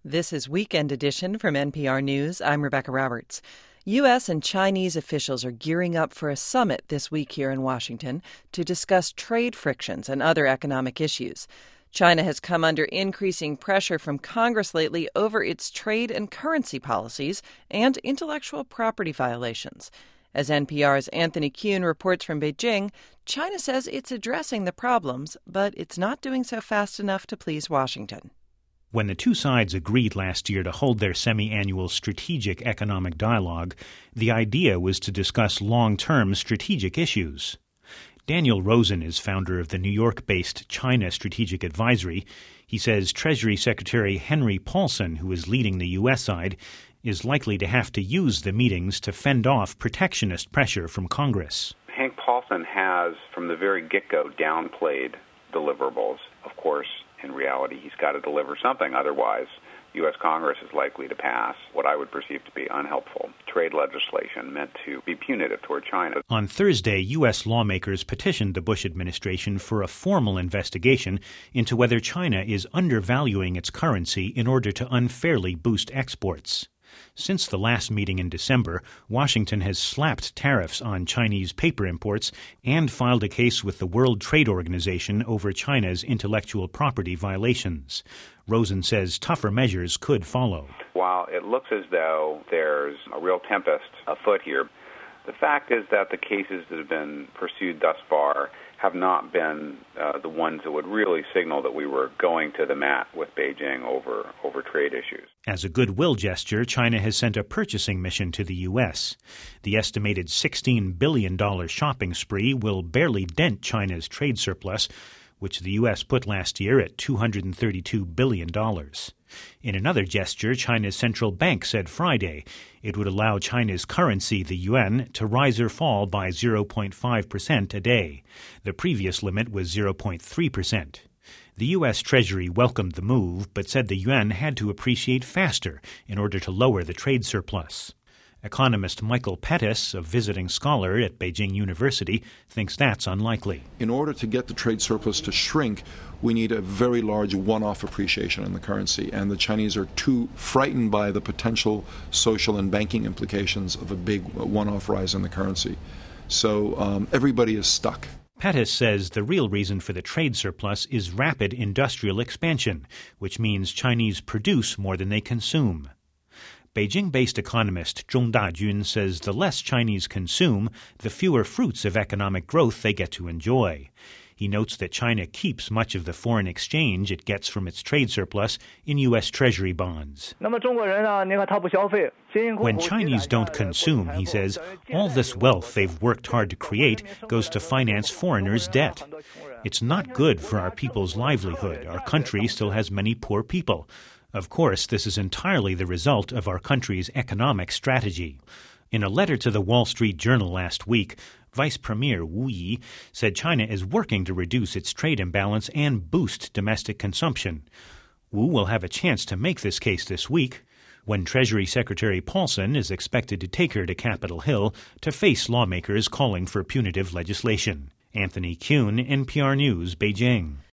This is Weekend Edition from NPR News. I'm Rebecca Roberts. U.S. and Chinese officials are gearing up for a summit this week here in Washington to discuss trade frictions and other economic issues. China has come under increasing pressure from Congress lately over its trade and currency policies and intellectual property violations. As NPR's Anthony Kuhn reports from Beijing, China says it's addressing the problems, but it's not doing so fast enough to please Washington. When the two sides agreed last year to hold their semi-annual strategic economic dialogue, the idea was to discuss long-term strategic issues. Daniel Rosen is founder of the New York-based China Strategic Advisory. He says Treasury Secretary Henry Paulson, who is leading the U.S. side, is likely to have to use the meetings to fend off protectionist pressure from Congress. Hank Paulson has, from the very get-go, downplayed deliverables. Of course, in reality, he's got to deliver something. Otherwise, U.S. Congress is likely to pass what I would perceive to be unhelpful trade legislation meant to be punitive toward China. On Thursday, U.S. lawmakers petitioned the Bush administration for a formal investigation into whether China is undervaluing its currency in order to unfairly boost exports. Since the last meeting in December, Washington has slapped tariffs on Chinese paper imports and filed a case with the World Trade Organization over China's intellectual property violations. Rosen says tougher measures could follow. While it looks as though there's a real tempest afoot here, the fact is that the cases that have been pursued thus far have not been the ones that would really signal that we were going to the mat with Beijing over trade issues. As a goodwill gesture, China has sent a purchasing mission to the U.S. The estimated $16 billion shopping spree will barely dent China's trade surplus, which the U.S. put last year at $232 billion. In another gesture, China's central bank said Friday it would allow China's currency, the yuan, to rise or fall by 0.5% a day. The previous limit was 0.3%. The U.S. Treasury welcomed the move, but said the yuan had to appreciate faster in order to lower the trade surplus. Economist Michael Pettis, a visiting scholar at Beijing University, thinks that's unlikely. In order to get the trade surplus to shrink, we need a very large one-off appreciation in the currency, and the Chinese are too frightened by the potential social and banking implications of a big one-off rise in the currency. So everybody is stuck. Pettis says the real reason for the trade surplus is rapid industrial expansion, which means Chinese produce more than they consume. Beijing-based economist Zhong Dajun says the less Chinese consume, the fewer fruits of economic growth they get to enjoy. He notes that China keeps much of the foreign exchange it gets from its trade surplus in U.S. Treasury bonds. When Chinese don't consume, he says, all this wealth they've worked hard to create goes to finance foreigners' debt. It's not good for our people's livelihood. Our country still has many poor people. Of course, this is entirely the result of our country's economic strategy. In a letter to the Wall Street Journal last week, Vice Premier Wu Yi said China is working to reduce its trade imbalance and boost domestic consumption. Wu will have a chance to make this case this week, when Treasury Secretary Paulson is expected to take her to Capitol Hill to face lawmakers calling for punitive legislation. Anthony Kuhn, NPR News, Beijing.